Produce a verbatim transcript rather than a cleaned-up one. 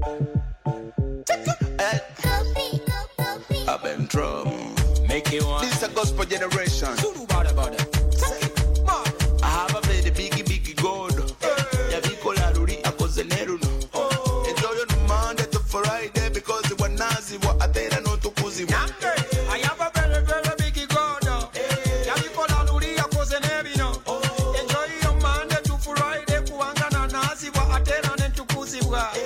I've been drum. Make it one. This is a gospel generation. I have a very biggie biggie gold. Ya vi kolaruri akoze neruno. Enjoy your Monday to Friday because the one nazi wa atera no tukuzi. I have a very very biggie gold. Ya vi kolaruri akoze neruno. Enjoy your Monday to Friday kuanga na nazi wa atera no tukuzi wa.